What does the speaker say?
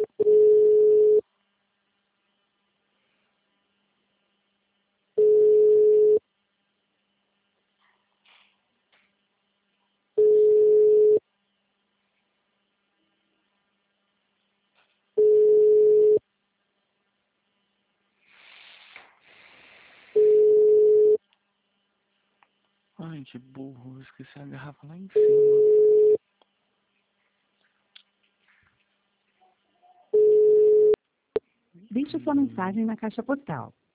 Ai, que burro, eu esqueci a garrafa lá em cima. Deixe sua mensagem na caixa postal